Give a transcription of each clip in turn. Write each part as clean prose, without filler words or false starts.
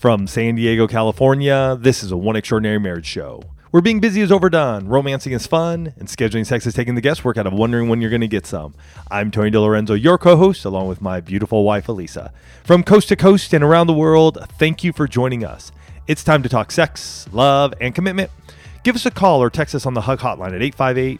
From San Diego, California, this is a One Extraordinary Marriage show. Where being busy is overdone, romancing is fun, and scheduling sex is taking the guesswork out of wondering when you're going to get some. I'm Tony DiLorenzo, your co-host, along with my beautiful wife, Elisa. From coast to coast and around the world, thank you for joining us. It's time to talk sex, love, and commitment. Give us a call or text us on the Hug hotline at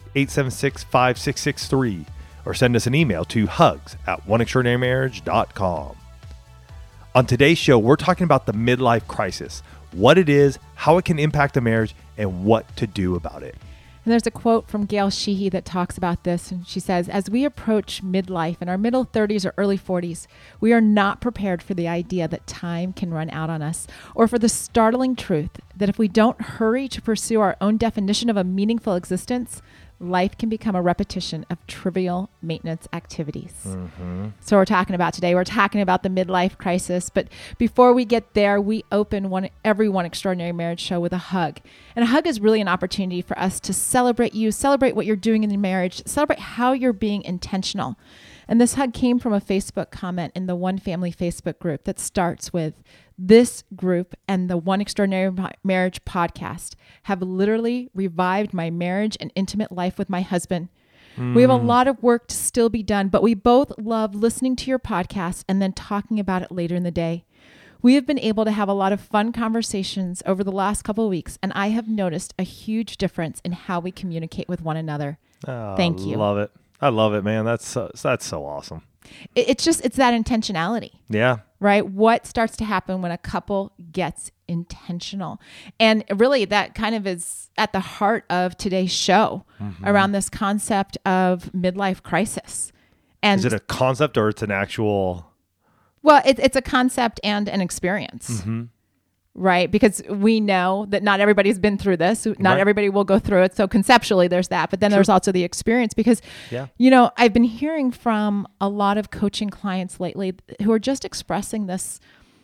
858-876-5663, or send us an email to hugs@oneextraordinarymarriage.com. On today's show, we're talking about the midlife crisis, what it is, how it can impact a marriage, and what to do about it. And there's a quote from Gail Sheehy that talks about this. And she says, as we approach midlife in our middle 30s or early 40s, we are not prepared for the idea that time can run out on us, or for the startling truth that if we don't hurry to pursue our own definition of a meaningful existence, life can become a repetition of trivial maintenance activities. So we're talking about today, we're talking about the midlife crisis. But before we get there, we open every One Extraordinary Marriage show with a hug. And a hug is really an opportunity for us to celebrate you, celebrate what you're doing in your marriage, celebrate how you're being intentional. And this hug came from a Facebook comment in the One Family Facebook group that starts with, this group and the One Extraordinary Marriage podcast have literally revived my marriage and intimate life with my husband. We have a lot of work to still be done, but we both love listening to your podcast and then talking about it later in the day. We have been able to have a lot of fun conversations over the last couple of weeks, and I have noticed a huge difference in how we communicate with one another. Thank you. Love it. I love it, man. That's so awesome. It's that intentionality. Yeah. Right? What starts to happen when a couple gets intentional? And really that kind of is at the heart of today's show around this concept of midlife crisis. And is it a concept or it's an actual? Well, it's a concept and an experience. Right? Because we know that not everybody's been through this. Not everybody will go through it. So conceptually there's that, but then there's also the experience because, you know, I've been hearing from a lot of coaching clients lately who are just expressing this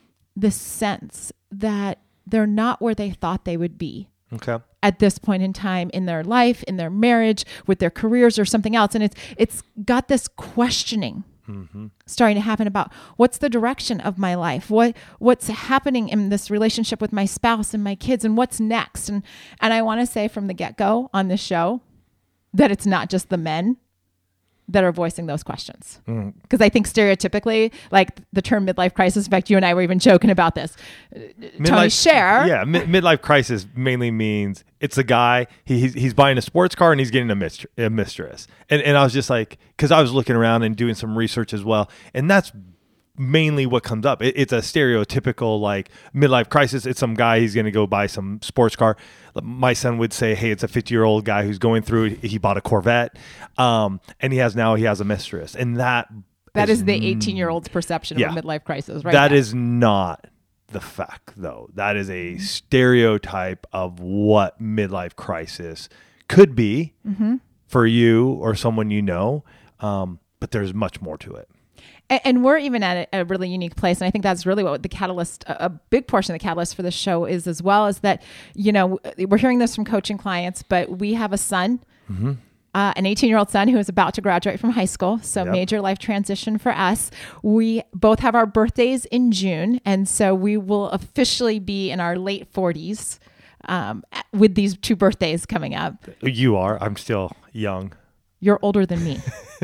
sense that they're not where they thought they would be at this point in time in their life, in their marriage, with their careers or something else. And it's got this questioning starting to happen about what's the direction of my life, what's happening in this relationship with my spouse and my kids, and what's next. And I want to say from the get-go on this show that it's not just the men that are voicing those questions. Because I think stereotypically, like the term midlife crisis, in fact, you and I were even joking about this. Tony, share. Yeah, midlife crisis mainly means it's a guy, he's buying a sports car and he's getting a mistress. And I was just like, because I was looking around and doing some research as well, and that's mainly what comes up. It's a stereotypical like midlife crisis. It's some guy, he's going to go buy some sports car. My son would say, hey, it's a 50-year-old guy who's going through it. He bought a Corvette, and he has a mistress. And that is the 18-year-old's perception of a midlife crisis, right? That is not the fact, though. That is a stereotype of what midlife crisis could be for you or someone you know, but there's much more to it. And we're even at a really unique place. And I think that's really what the catalyst, a big portion of the catalyst for the show is as well, is that, you know, we're hearing this from coaching clients, but we have a son, an 18-year-old son who is about to graduate from high school. So major life transition for us. We both have our birthdays in June. And so we will officially be in our late 40s with these two birthdays coming up. You are. I'm still young. You're older than me.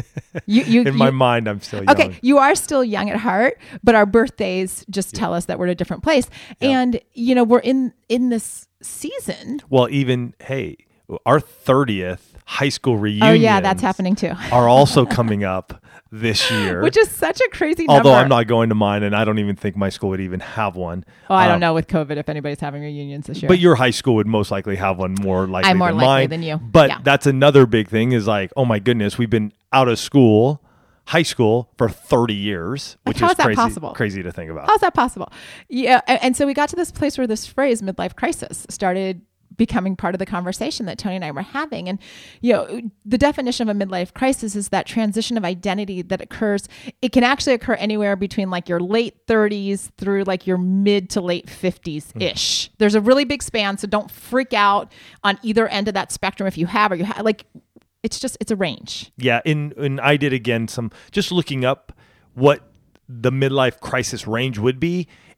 In my mind, I'm still young. Okay, you are still young at heart, but our birthdays just tell us that we're at a different place. And, you know, we're in this season. Well, even, hey, our 30th high school reunion. Oh, yeah, that's happening too. are also coming up this year. Which is such a crazy number. Although I'm not going to mine, and I don't even think my school would even have one. Oh, I don't know with COVID if anybody's having reunions this year. But your high school would most likely have one more likely I'm more than likely mine. than you. But that's another big thing is like, oh my goodness, we've been out of school, high school, for 30 years, which How is is that crazy, possible? Crazy to think about. How's that possible? Yeah, and so we got to this place where this phrase midlife crisis started becoming part of the conversation that Tony and I were having. And, you know, the definition of a midlife crisis is that transition of identity that occurs. It can actually occur anywhere between like your late 30s through like your mid to late 50s-ish. There's a really big span. So don't freak out on either end of that spectrum if you have or you have. Like, it's a range. Yeah. And I did, again, just looking up what the midlife crisis range would be.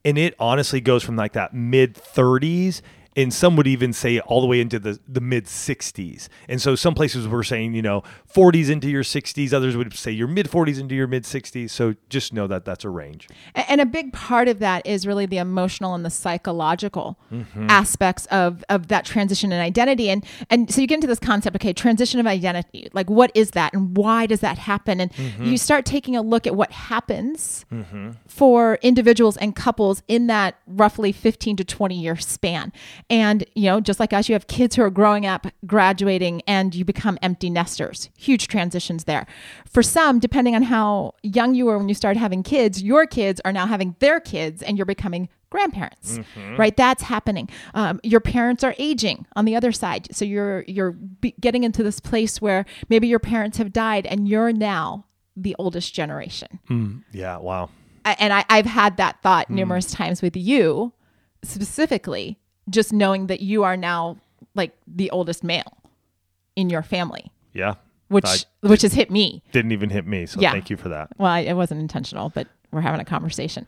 And it honestly goes from like that mid 30s, and some would even say all the way into the mid 60s. And so some places were saying, 40s into your 60s. Others would say your mid 40s into your mid 60s. So just know that that's a range. And a big part of that is really the emotional and the psychological aspects of that transition in identity. And so you get into this concept, okay, transition of identity. Like, what is that and why does that happen? And you start taking a look at what happens for individuals and couples in that roughly 15 to 20 year span. And, just like us, you have kids who are growing up, graduating, and you become empty nesters. Huge transitions there. For some, depending on how young you were when you started having kids, your kids are now having their kids and you're becoming grandparents, right? That's happening. Your parents are aging on the other side. So you're getting into this place where maybe your parents have died and you're now the oldest generation. Yeah. Wow. And I've had that thought numerous times with you specifically, just knowing that you are now like the oldest male in your family. Yeah. Which has hit me. Didn't even hit me. So thank you for that. Well, it wasn't intentional, but we're having a conversation.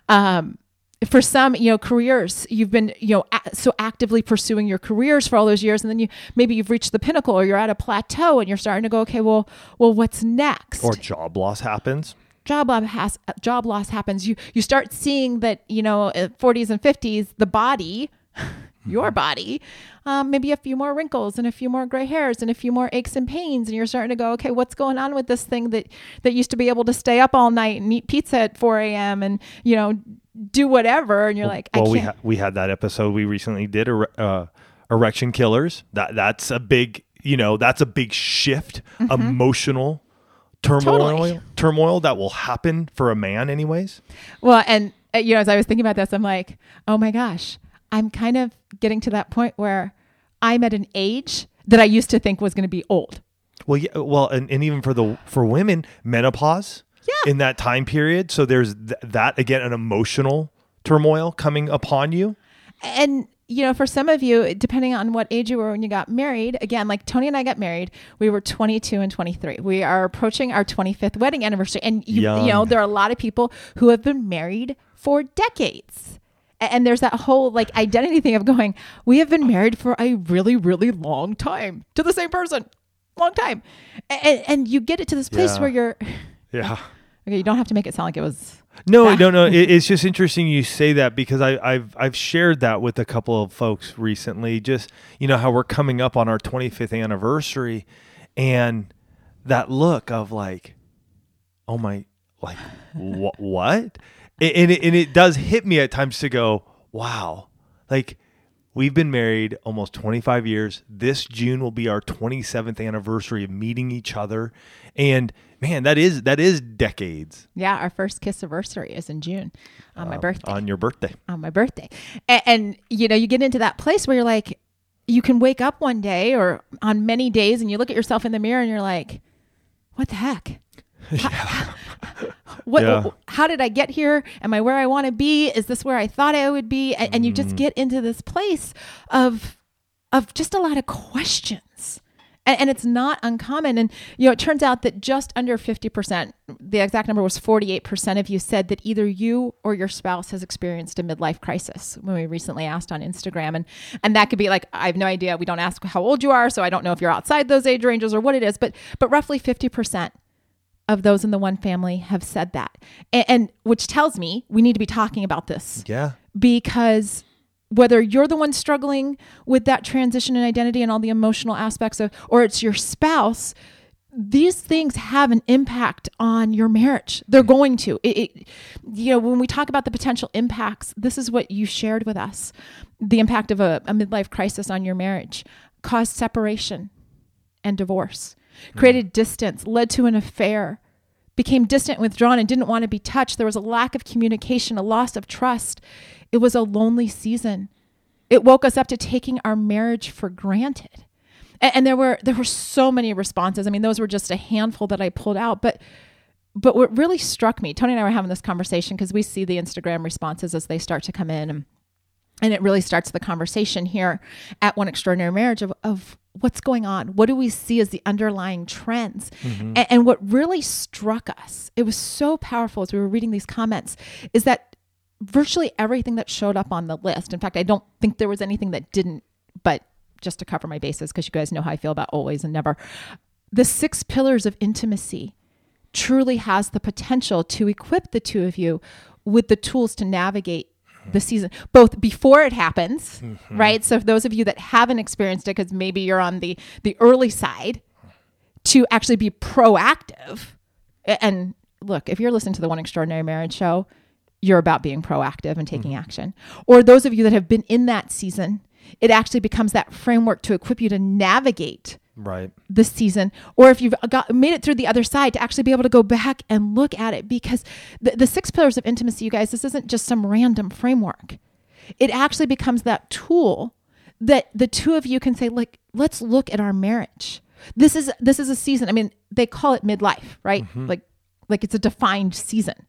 For some, careers, you've been, so actively pursuing your careers for all those years. And then maybe you've reached the pinnacle or you're at a plateau and you're starting to go, okay, well, what's next? Or job loss happens. Job loss happens. You start seeing that, 40s and 50s, the body, your body, maybe a few more wrinkles and a few more gray hairs and a few more aches and pains. And you're starting to go, okay, what's going on with this thing that used to be able to stay up all night and eat pizza at 4 a.m. and, do whatever. And you're like, I can't. We had that episode we recently did, erection killers. That's a big, that's a big shift, emotional turmoil that will happen for a man anyways. Well, and as I was thinking about this, I'm like, oh my gosh, I'm kind of getting to that point where I'm at an age that I used to think was going to be old. Well, yeah, and even for women, menopause in that time period. So there's that, again, an emotional turmoil coming upon you. And, for some of you, depending on what age you were when you got married, again, like Tony and I got married, we were 22 and 23. We are approaching our 25th wedding anniversary. And, there are a lot of people who have been married for decades. And there's that whole like identity thing of going, we have been married for a really, really long time to the same person, long time. And you get it to this place where you're, okay, you don't have to make it sound like it was. No. It's just interesting you say that because I've shared that with a couple of folks recently, just, how we're coming up on our 25th anniversary and that look of like, oh my, like what? And it does hit me at times to go, wow, like we've been married almost 25 years. This June will be our 27th anniversary of meeting each other. And man, that is decades. Yeah. Our first kiss anniversary is in June on my birthday. On your birthday. On my birthday. And you get into that place where you're like, you can wake up one day or on many days and you look at yourself in the mirror and you're like, what the heck? How did I get here? Am I where I want to be? Is this where I thought I would be? And you just get into this place of just a lot of questions. And it's not uncommon. And, it turns out that just under 50%, the exact number was 48% of you said that either you or your spouse has experienced a midlife crisis when we recently asked on Instagram. And that could be like, I have no idea. We don't ask how old you are. So I don't know if you're outside those age ranges or what it is, but roughly 50% of those in the one family have said that. And which tells me we need to be talking about this. Yeah. Because whether you're the one struggling with that transition in identity and all the emotional aspects of, or it's your spouse, these things have an impact on your marriage. They're going to. When we talk about the potential impacts, this is what you shared with us. The impact of a midlife crisis on your marriage caused separation and divorce. Created distance, led to an affair, became distant, withdrawn, and didn't want to be touched. There was a lack of communication, a loss of trust. It was a lonely season. It woke us up to taking our marriage for granted. And there were so many responses. I mean, those were just a handful that I pulled out. But what really struck me, Tony and I were having this conversation because we see the Instagram responses as they start to come in. And it really starts the conversation here at One Extraordinary Marriage of what's going on? What do we see as the underlying trends? Mm-hmm. And what really struck us, it was so powerful as we were reading these comments, is that virtually everything that showed up on the list. In fact, I don't think there was anything that didn't, but just to cover my bases, because you guys know how I feel about always and never. The 6 pillars of intimacy truly has the potential to equip the two of you with the tools to navigate the season, both before it happens, right? So for those of you that haven't experienced it, because maybe you're on the early side, to actually be proactive. And look, if you're listening to the One Extraordinary Marriage show, you're about being proactive and taking action. Or those of you that have been in that season, it actually becomes that framework to equip you to navigate the season. Or if you've made it through the other side, to actually be able to go back and look at it, because the 6 pillars of intimacy, you guys, this isn't just some random framework. It actually becomes that tool that the two of you can say, like, let's look at our marriage. This is a season. I mean, they call it midlife, right? Like it's a defined season.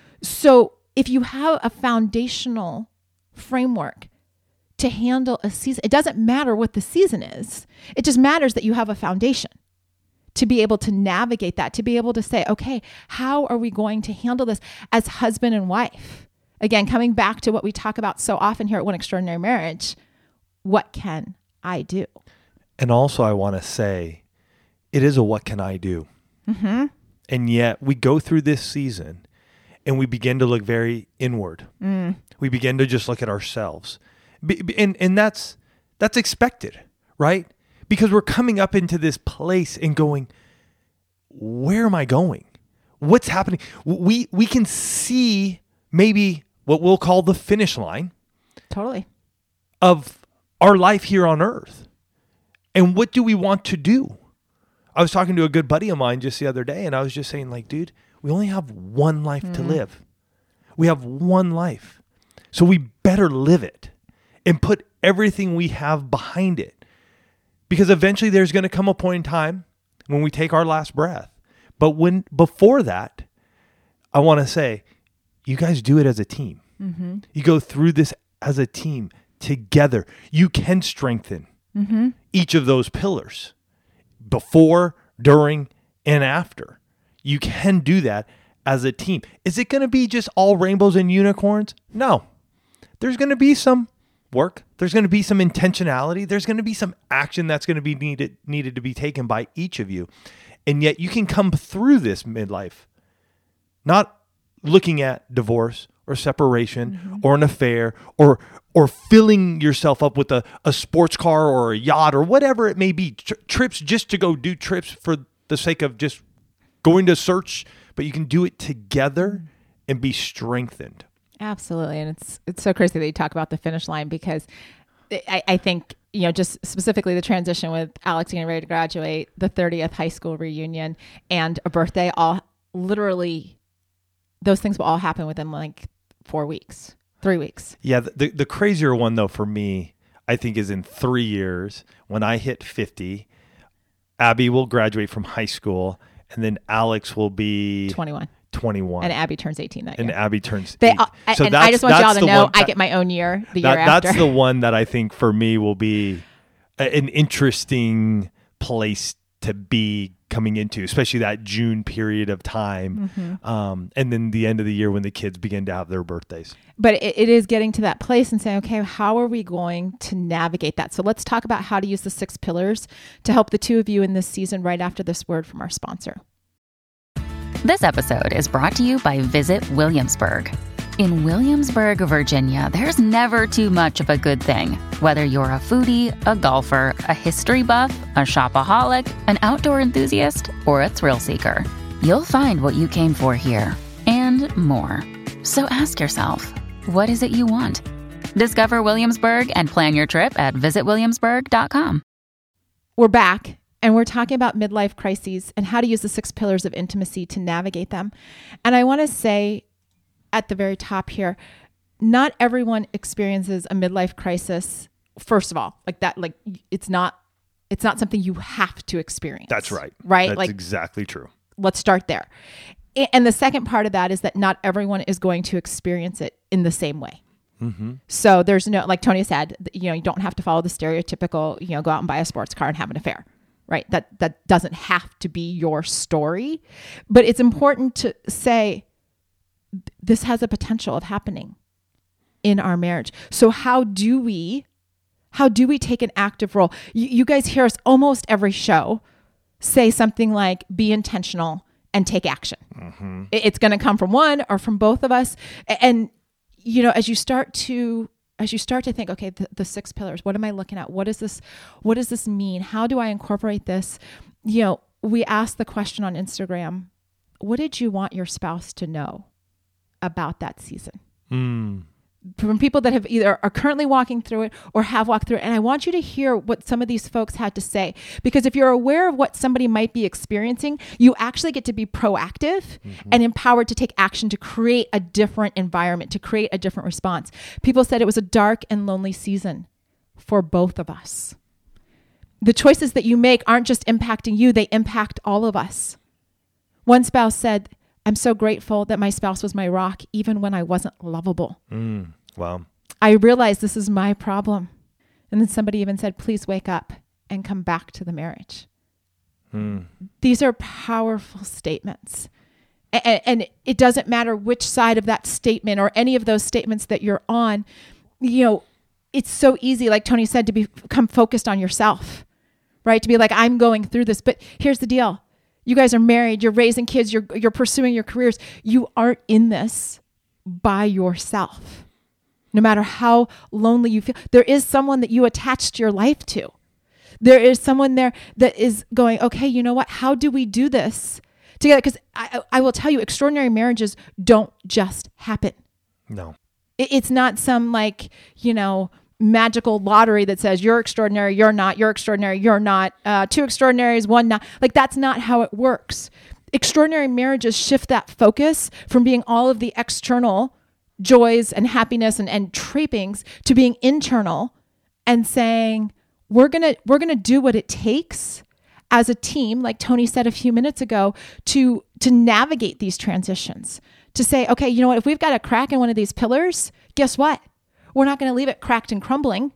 So if you have a foundational framework to handle a season, it doesn't matter what the season is. It just matters that you have a foundation to be able to navigate that, to be able to say, okay, how are we going to handle this as husband and wife? Again, coming back to what we talk about so often here at One Extraordinary Marriage, what can I do? And also I want to say, it is a what can I do? And yet we go through this season and we begin to look very inward. We begin to just look at ourselves. And that's expected, right? Because we're coming up into this place and going, where am I going? What's happening? We can see maybe what we'll call the finish line. Totally. Of our life here on earth. And what do we want to do? I was talking to a good buddy of mine just the other day, and I was just saying, like, dude, we only have one life to live. We have one life. So we better live it and put everything we have behind it. Because eventually there's going to come a point in time when we take our last breath. But before that, I want to say, you guys do it as a team. You go through this as a team together. You can strengthen each of those pillars before, during, and after. You can do that as a team. Is it going to be just all rainbows and unicorns? No. There's going to be some work. There's going to be some intentionality. There's going to be some action that's going to be needed to be taken by each of you. And yet you can come through this midlife not looking at divorce or separation or an affair or filling yourself up with a sports car or a yacht or whatever it may be, trips just to go do trips for the sake of just going to search, but you can do it together and be strengthened. Absolutely. And it's so crazy that you talk about the finish line, because I think, just specifically the transition with Alex getting ready to graduate, the 30th high school reunion, and a birthday, all literally, those things will all happen within like 4 weeks. 3 weeks. Yeah. The crazier one though, for me, I think is in 3 years when I hit 50, Abby will graduate from high school and then Alex will be 21. And Abby turns 18 that year. And Abby turns 8. So and I just want y'all to know I get my own year the year after. That's the one that I think for me will be an interesting place to be coming into, especially that June period of time. And then the end of the year when the kids begin to have their birthdays. But it is getting to that place and saying, okay, how are we going to navigate that? So let's talk about how to use the 6 pillars to help the two of you in this season right after this word from our sponsor. This episode is brought to you by Visit Williamsburg. In Williamsburg, Virginia, there's never too much of a good thing. Whether you're a foodie, a golfer, a history buff, a shopaholic, an outdoor enthusiast, or a thrill seeker, you'll find what you came for here and more. So ask yourself, what is it you want? Discover Williamsburg and plan your trip at visitwilliamsburg.com. We're back. And we're talking about midlife crises and how to use the 6 pillars of intimacy to navigate them. And I want to say at the very top here, not everyone experiences a midlife crisis. First of all, like that, like it's not something you have to experience. That's right. Right? That's like, exactly true. Let's start there. And the second part of that is that not everyone is going to experience it in the same way. So there's no, like Tony said, you don't have to follow the stereotypical, go out and buy a sports car and have an affair. Right. That doesn't have to be your story, but it's important to say this has a potential of happening in our marriage. So how do we take an active role? You guys hear us almost every show say something like, be intentional and take action. Mm-hmm. It's going to come from one or from both of us. And, as you start to think, okay, the 6 pillars, what am I looking at? What does this mean? How do I incorporate this? We asked the question on Instagram, what did you want your spouse to know about that season? From people that have either are currently walking through it or have walked through it. And I want you to hear what some of these folks had to say, because if you're aware of what somebody might be experiencing, you actually get to be proactive and empowered to take action to create a different environment, to create a different response. People said it was a dark and lonely season for both of us. The choices that you make aren't just impacting you, they impact all of us. One spouse said, I'm so grateful that my spouse was my rock, even when I wasn't lovable. Wow. I realized this is my problem. And then somebody even said, please wake up and come back to the marriage. These are powerful statements. And it doesn't matter which side of that statement or any of those statements that you're on. It's so easy, like Tony said, to become focused on yourself, right? To be like, I'm going through this. But here's the deal. You guys are married, you're raising kids, you're pursuing your careers. You aren't in this by yourself. No matter how lonely you feel, there is someone that you attached your life to. There is someone there that is going, okay, you know what? How do we do this together? Because I will tell you, extraordinary marriages don't just happen. No. It's not some magical lottery that says you're extraordinary, you're not, you're extraordinary, you're not, 2 extraordinaries, 1 not. Like, that's not how it works. Extraordinary marriages shift that focus from being all of the external joys and happiness and trappings to being internal and saying, we're going to do what it takes as a team, like Tony said a few minutes ago, to navigate these transitions, to say, okay, you know what, if we've got a crack in one of these pillars, guess what? We're not going to leave it cracked and crumbling.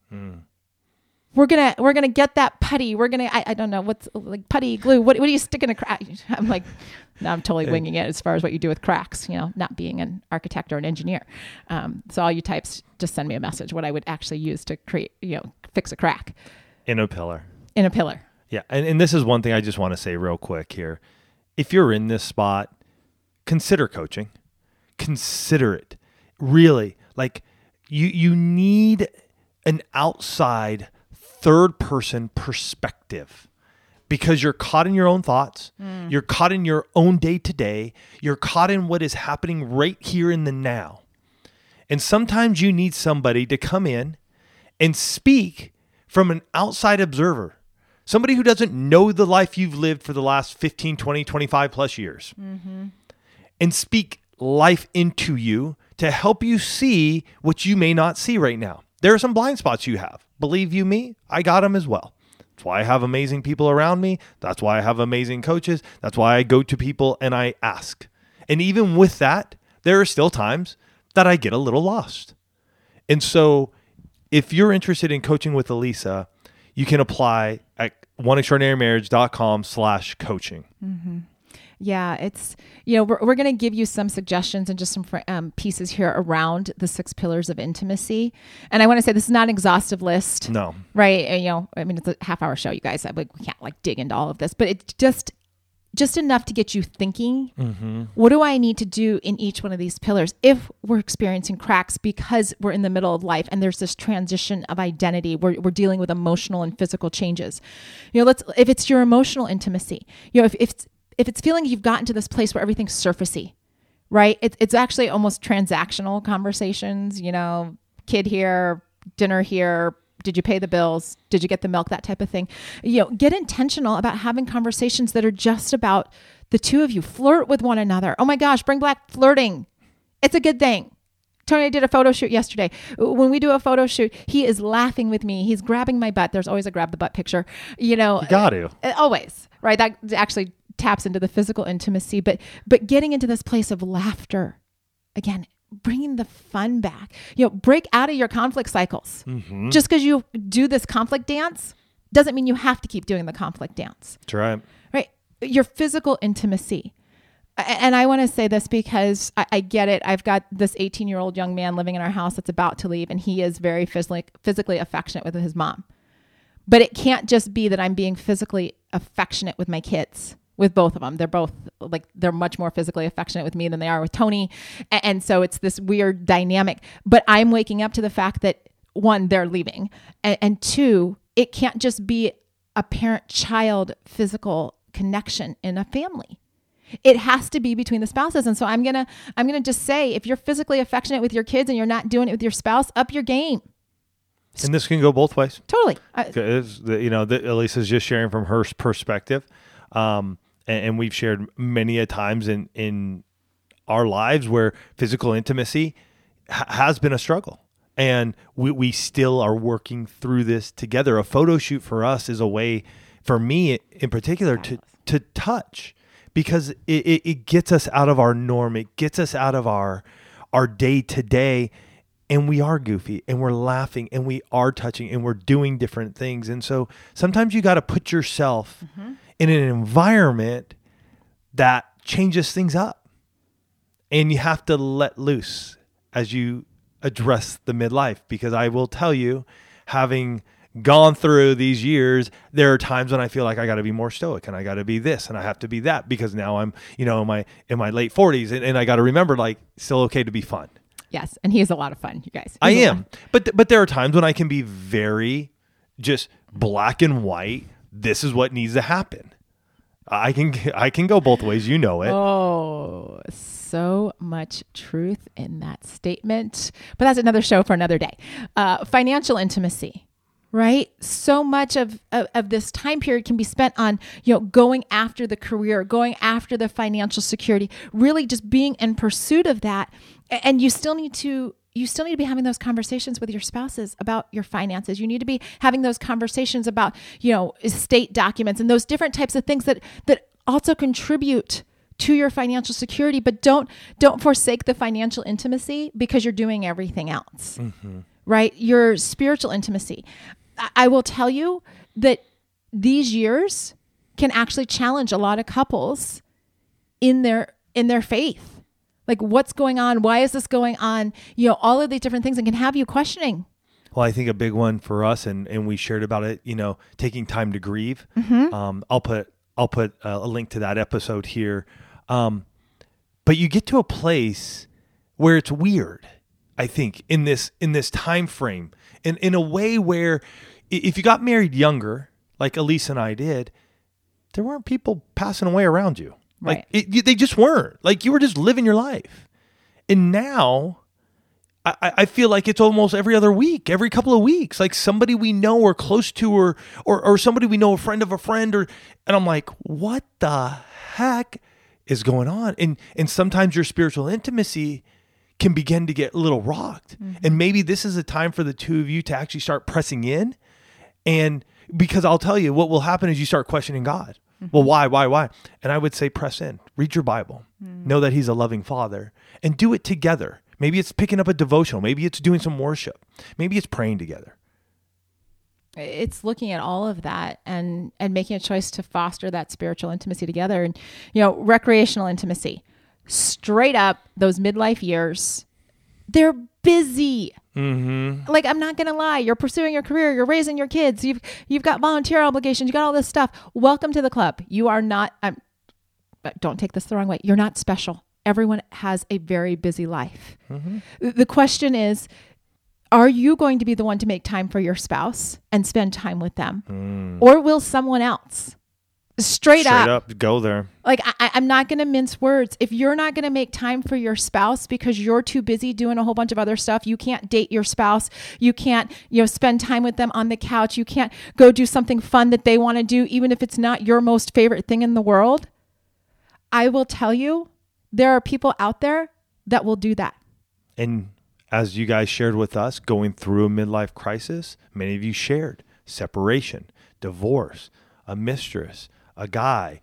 We're gonna get that putty. We're gonna I don't know what's like putty glue. What do you stick in a crack? I'm like, now I'm totally winging it as far as what you do with cracks. Not being an architect or an engineer. So all you types, just send me a message what I would actually use to create fix a crack in a pillar. In a pillar. Yeah, and this is one thing I just want to say real quick here. If you're in this spot, consider coaching. Consider it. Really, like. You need an outside third-person perspective because you're caught in your own thoughts. You're caught in your own day-to-day. You're caught in what is happening right here in the now. And sometimes you need somebody to come in and speak from an outside observer, somebody who doesn't know the life you've lived for the last 15, 20, 25 plus years, and speak life into you to help you see what you may not see right now. There are some blind spots you have. Believe you me, I got them as well. That's why I have amazing people around me. That's why I have amazing coaches. That's why I go to people and I ask. And even with that, there are still times that I get a little lost. And so if you're interested in coaching with Elisa, you can apply at oneextraordinarymarriage.com/coaching. Yeah, it's, we're going to give you some suggestions and just some pieces here around the 6 pillars of intimacy. And I want to say this is not an exhaustive list. No. Right? It's a half-hour show, you guys. We can't dig into all of this, but it's just enough to get you thinking, what do I need to do in each one of these pillars if we're experiencing cracks because we're in the middle of life and there's this transition of identity, we're dealing with emotional and physical changes. If it's your emotional intimacy, if it's feeling you've gotten to this place where everything's surfacey, right? It's actually almost transactional conversations, kid here, dinner here, did you pay the bills? Did you get the milk? That type of thing. Get intentional about having conversations that are just about the two of you. Flirt with one another. Oh my gosh, bring back flirting. It's a good thing. Tony and I did a photo shoot yesterday. When we do a photo shoot, he is laughing with me. He's grabbing my butt. There's always a grab the butt picture. You got to. Always, right? That actually taps into the physical intimacy, but getting into this place of laughter, again, bringing the fun back. Break out of your conflict cycles. Just because you do this conflict dance doesn't mean you have to keep doing the conflict dance. That's right. Right? Your physical intimacy. And I want to say this because I get it. I've got this 18-year-old young man living in our house that's about to leave, and he is very physically affectionate with his mom. But it can't just be that I'm being physically affectionate with my kids, with both of them. They're both they're much more physically affectionate with me than they are with Tony. And so it's this weird dynamic. But I'm waking up to the fact that, one, they're leaving. And two, it can't just be a parent-child physical connection in a family. It has to be between the spouses. And so I'm gonna just say, if you're physically affectionate with your kids and you're not doing it with your spouse, up your game. And this can go both ways. Totally. Elisa's just sharing from her perspective. And we've shared many a times in our lives where physical intimacy has been a struggle. And we still are working through this together. A photo shoot for us is a way, for me in particular, to touch, because it gets us out of our norm. It gets us out of our day-to-day. And we are goofy, and we're laughing, and we are touching, and we're doing different things. And so sometimes you got to put yourself in an environment that changes things up. And you have to let loose as you address the midlife. Because I will tell you, having gone through these years, there are times when I feel like I got to be more stoic, and I got to be this, and I have to be that, because now I'm, in my late 40s, and I got to remember, still okay to be fun. Yes, and he is a lot of fun, you guys. I am. But there are times when I can be very just black and white. This is what needs to happen. I can go both ways. You know it. Oh, so much truth in that statement. But that's another show for another day. Financial intimacy, right? So much of this time period can be spent on, going after the career, going after the financial security, really just being in pursuit of that. And you still need to be having those conversations with your spouses about your finances. You need to be having those conversations about, estate documents and those different types of things that also contribute to your financial security. But don't forsake the financial intimacy because you're doing everything else, right? Your spiritual intimacy. I will tell you that these years can actually challenge a lot of couples in their faith. Like, what's going on? Why is this going on? All of these different things, and can have you questioning. Well, I think a big one for us, and we shared about it, taking time to grieve. I'll put a link to that episode here. But you get to a place where it's weird, I think, in this time frame, in a way where if you got married younger, like Elisa and I did, there weren't people passing away around you. Right. They just weren't. You were just living your life. And now I feel like it's almost every other week, every couple of weeks, like somebody we know or close to, or somebody we know, a friend of a friend, and I'm like, what the heck is going on? And sometimes your spiritual intimacy can begin to get a little rocked. And maybe this is a time for the two of you to actually start pressing in. And because I'll tell you, what will happen is you start questioning God. Well, why? And I would say press in, read your Bible, know that he's a loving father, and do it together. Maybe it's picking up a devotional. Maybe it's doing some worship. Maybe it's praying together. It's looking at all of that and making a choice to foster that spiritual intimacy together. And, recreational intimacy, straight up, those midlife years, they're busy. I'm not going to lie. You're pursuing your career. You're raising your kids. You've got volunteer obligations. You got all this stuff. Welcome to the club. You are not, but don't take this the wrong way. You're not special. Everyone has a very busy life. The question is, are you going to be the one to make time for your spouse and spend time with them? Or will someone else? Straight up go there. I'm not going to mince words. If you're not going to make time for your spouse because you're too busy doing a whole bunch of other stuff, you can't date your spouse. You can't, spend time with them on the couch. You can't go do something fun that they want to do, even if it's not your most favorite thing in the world. I will tell you, there are people out there that will do that. And as you guys shared with us, going through a midlife crisis, many of you shared separation, divorce, a mistress, a guy,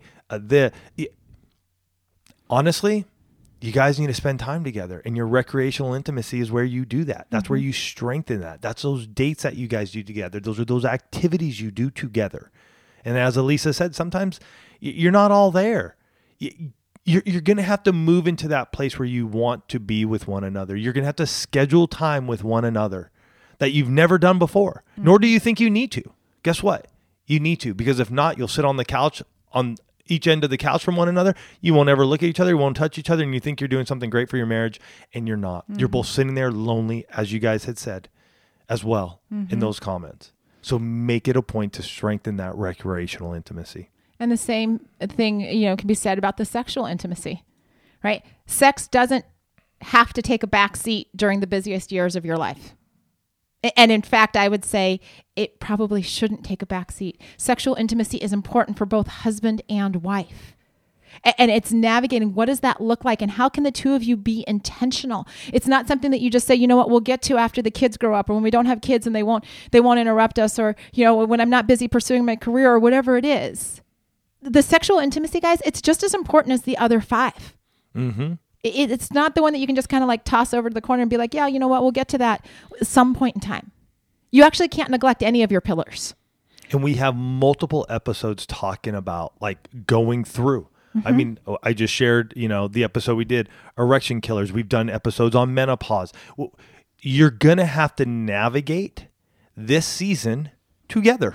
honestly, you guys need to spend time together, and your recreational intimacy is where you do that. That's where you strengthen that. That's those dates that you guys do together. Those are those activities you do together. And as Elisa said, sometimes you're not all there. you're going to have to move into that place where you want to be with one another. You're going to have to schedule time with one another that you've never done before, nor do you think you need to. Guess what? You need to, because if not, you'll sit on the couch on each end of the couch from one another. You won't ever look at each other. You won't touch each other. And you think you're doing something great for your marriage, and you're not. You're both sitting there lonely, as you guys had said as well in those comments. So make it a point to strengthen that recreational intimacy. And the same thing, can be said about the sexual intimacy, right? Sex doesn't have to take a back seat during the busiest years of your life. And in fact, I would say it probably shouldn't take a back seat. Sexual intimacy is important for both husband and wife. And it's navigating, what does that look like? And how can the two of you be intentional? It's not something that you just say, you know what, we'll get to after the kids grow up, or when we don't have kids and they won't interrupt us, or, when I'm not busy pursuing my career, or whatever it is. The sexual intimacy, guys, it's just as important as the other 5. Mm-hmm. It's not the one that you can just kind of like toss over to the corner and be like, yeah, you know what, we'll get to that at some point in time. You actually can't neglect any of your pillars. And we have multiple episodes talking about like going through. I mean, I just shared, the episode we did, erection killers. We've done episodes on menopause. You're going to have to navigate this season together.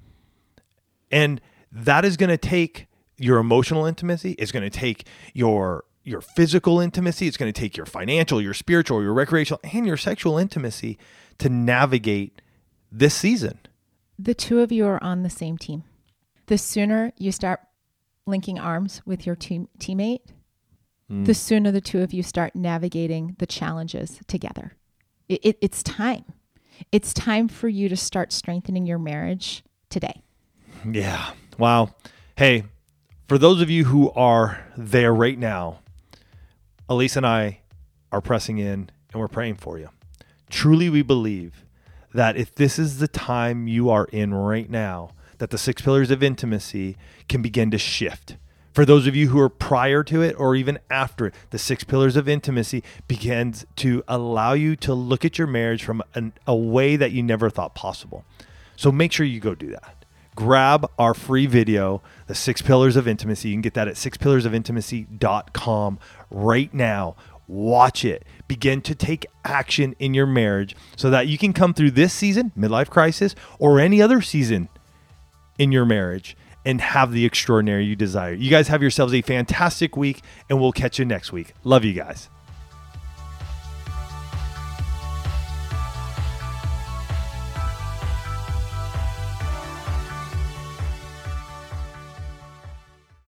And that is going to take your emotional intimacy. It's going to take your physical intimacy. It's going to take your financial, your spiritual, your recreational, and your sexual intimacy to navigate this season. The two of you are on the same team. The sooner you start linking arms with your teammate, the sooner the two of you start navigating the challenges together. It's time. It's time for you to start strengthening your marriage today. Yeah. Wow. Hey, for those of you who are there right now, Elise and I are pressing in and we're praying for you. Truly, we believe that if this is the time you are in right now, that the 6 pillars of intimacy can begin to shift. For those of you who are prior to it or even after it, the 6 pillars of intimacy begins to allow you to look at your marriage from a way that you never thought possible. So make sure you go do that. Grab our free video, The 6 Pillars of Intimacy. You can get that at 6pillarsofintimacy.com right now. Watch it. Begin to take action in your marriage so that you can come through this season, midlife crisis, or any other season in your marriage and have the extraordinary you desire. You guys have yourselves a fantastic week, and we'll catch you next week. Love you guys.